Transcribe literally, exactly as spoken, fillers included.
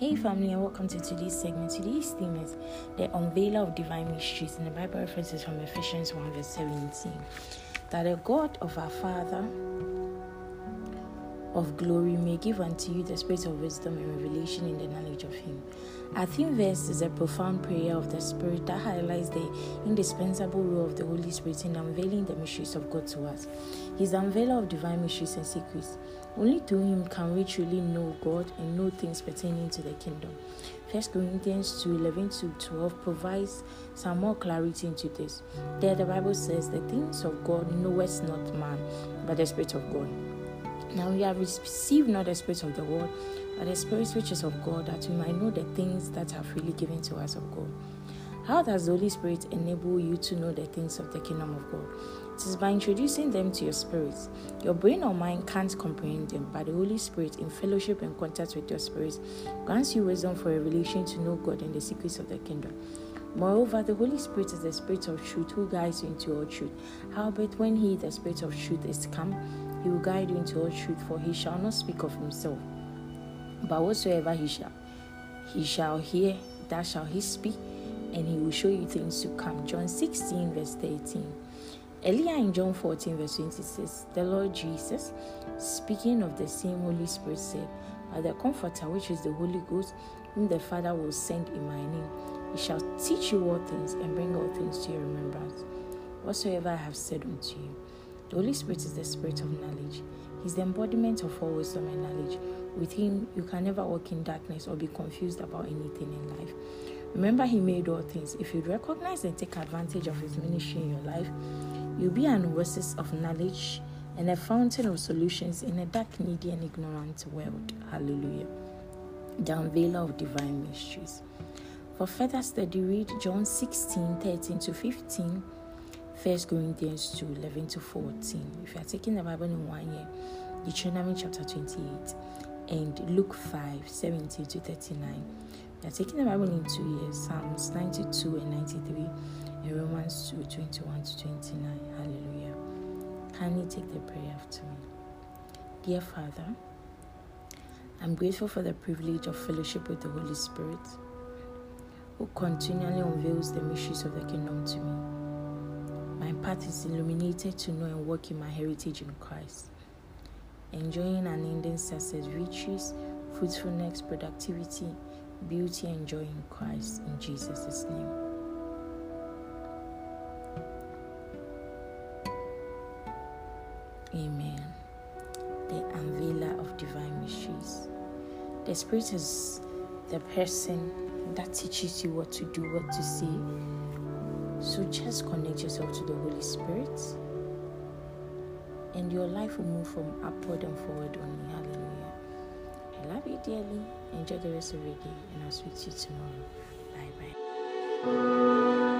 Hey family, and welcome to today's segment. Today's theme is the unveiler of divine mysteries, and the Bible references from Ephesians one verse seventeen. That the God of our Father of glory may give unto you the spirit of wisdom and revelation in the knowledge of Him. Our theme verse is a profound prayer of the Spirit that highlights the indispensable role of the Holy Spirit in unveiling the mysteries of God to us. He is the unveiler of divine mysteries and secrets. Only through Him can we truly know God and know things pertaining to the kingdom. First Corinthians two eleven to twelve provides some more clarity into this. There the Bible says, the things of God knoweth not man, but the Spirit of God. Now we have received not the spirit of the world, but the Spirit which is of God, that we might know the things that are freely given to us of God. How does the Holy Spirit enable you to know the things of the kingdom of God? It is by introducing them to your spirit. Your brain or mind can't comprehend them, but the Holy Spirit, in fellowship and contact with your spirit, grants you wisdom for revelation to know God and the secrets of the kingdom. Moreover, the Holy Spirit is the Spirit of truth who guides you into all truth. Howbeit, when He, the Spirit of truth, is come, He will guide you into all truth, for He shall not speak of Himself, but whatsoever He shall, He shall hear, that shall He speak, and He will show you things to come. John sixteen, verse thirteen. Earlier in John fourteen, verse twenty-six, the Lord Jesus, speaking of the same Holy Spirit, said, but the Comforter, which is the Holy Ghost, whom the Father will send in my name, He shall teach you all things and bring all things to your remembrance, whatsoever I have said unto you. The Holy Spirit is the Spirit of knowledge. He is the embodiment of all wisdom and knowledge. With Him, you can never walk in darkness or be confused about anything in life. Remember, He made all things. If you recognize and take advantage of His ministry in your life, you'll be an oasis of knowledge and a fountain of solutions in a dark, needy, and ignorant world. Hallelujah. The unveiler of divine mysteries. For further study, read John sixteen, thirteen to fifteen, First Corinthians two, eleven to fourteen. If you are taking the Bible in one year, Deuteronomy chapter twenty-eight, and Luke five, seventeen to thirty-nine. If you are taking the Bible in two years, Psalms ninety-two and ninety-three, and Romans two, twenty-one to twenty-nine. Hallelujah. Kindly take the prayer after me. Dear Father, I'm grateful for the privilege of fellowship with the Holy Spirit, who continually unveils the mysteries of the kingdom to me. My path is illuminated to know and walk in my heritage in Christ, enjoying unending success, riches, fruitfulness, productivity, beauty, and joy in Christ. In Jesus' name. Amen. The unveiler of divine mysteries. The Spirit is the person that teaches you what to do, what to say. So just connect yourself to the Holy Spirit, and your life will move from upward and forward only. Hallelujah. I love you dearly. Enjoy the rest of your day, and I'll speak to you tomorrow. Bye bye.